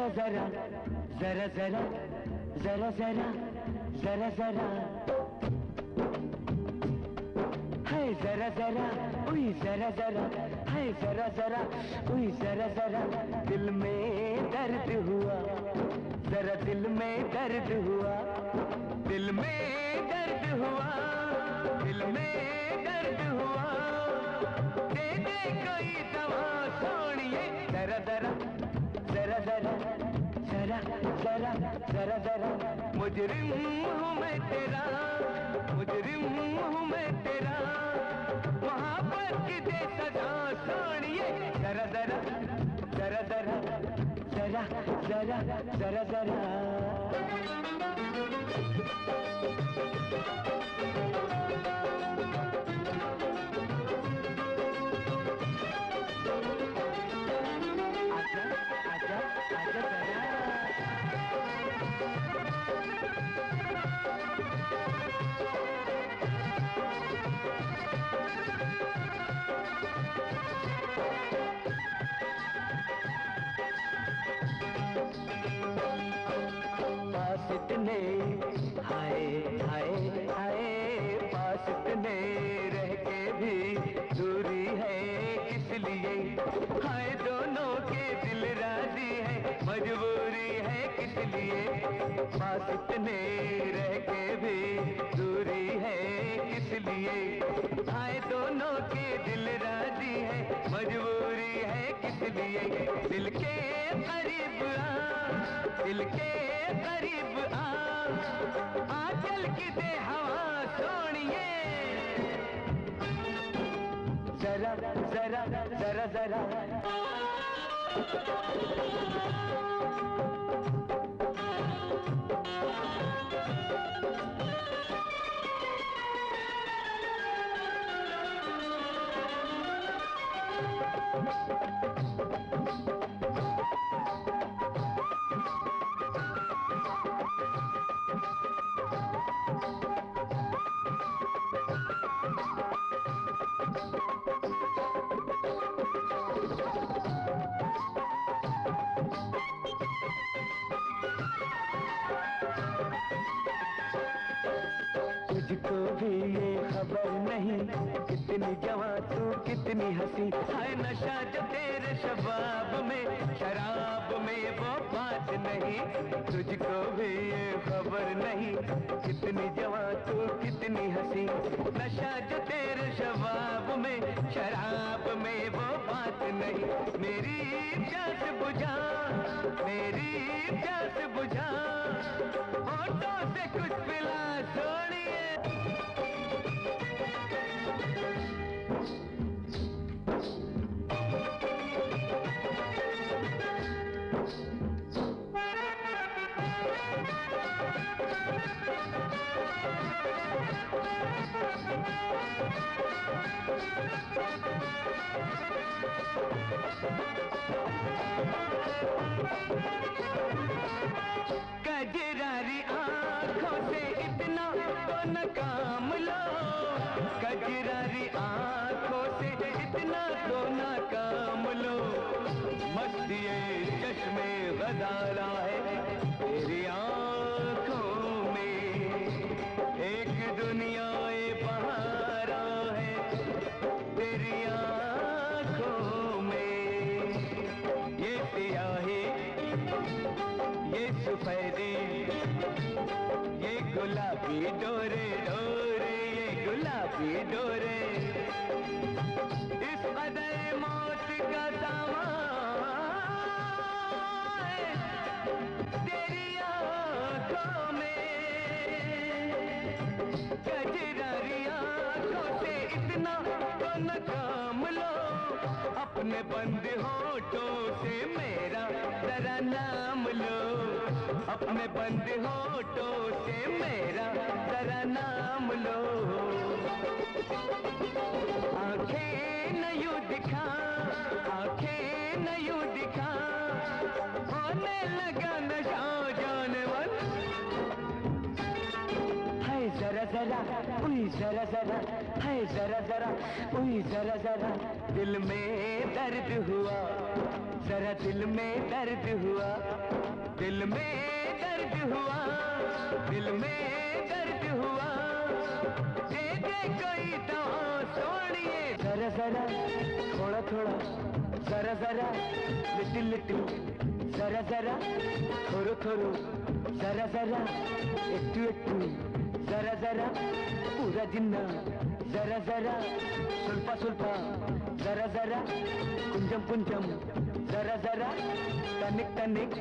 जरा जरा जरा जरा जरा जरा जरा है जरा जरा उई जरा जरा है जरा जरा उई जरा जरा दिल में दर्द हुआ जरा दिल में दर्द हुआ दिल में दर्द हुआ दिल में दर्द हुआ दे दे कोई दवा सोनिए जरा जरा जरा जरा जरा जरा जरा जरा मुजरिम हूँ मैं तेरा मुजरिम हूँ मैं तेरा मोहब्बत की दे सजा सोनिए जरा जरा जरा जरा जरा जरा जरा जरा इतने हाय हाय हाय पास इतने रह के भी दूरी है किस लिए हाय दोनों के दिल राजी है मजबूरी है किस लिए पास इतने रह के भी दूरी है किस लिए हाय दोनों के दिल राजी है मजबूरी है किस लिए दिल के करीब आ दिल के करीब आ चल की दे हवा सोनिए जरा जरा जरा जरा तुझको भी ये खबर नहीं कितनी जवां तू कितनी हंसी हाय नशा जो तेरे शबाब में शराब में वो बात नहीं तुझको भी ये खबर नहीं कितनी जवां तू कितनी हंसी नशा जो तेरे शबाब में शराब में वो बात नहीं मेरी प्यास बुझा मेरी प्यास बुझा होठों से कुछ पिला सोनिए कजरारी आंखों से इतना तो न काम लो कजरारी आंखों से इतना तो न काम लो मस्ती चश्मे गजाला है तेरी आंखों में एक दुनिया बहारा है तेरी आंखों में ये सियाही ये सफेदी ये गुलाबी डोरे डोरे ये गुलाबी डोरे इस कदर मौत का सामान तेरी आंखों में कजरारी आंखों से इतना तो न काम लो अपने बंद होठों से मेरा जरा नाम लो अपने बंद होठों से मेरा जरा नाम लो आंखें न यूं दिखा आंखें न यूं दिखा होने लगा नशा जानवर है जरा जरा उई जरा जरा है जरा जरा उई जरा जरा दिल में दर्द हुआ, जरा दिल में दर्द हुआ, दिल में दर्द हुआ, दिल में दर्द हुआ, दे दे कोई तो सोनिए। जरा जरा थोड़ा थोड़ा, जरा जरा लिटिल लिटिल, जरा जरा थोरो थोरो, जरा जरा एट्टू एट्टू, जरा जरा पूरा जिन्ना, जरा जरा स्वल्प स्वल्प, जरा जरा कुंजम कुंजम, जरा जरा तनिक तनिक।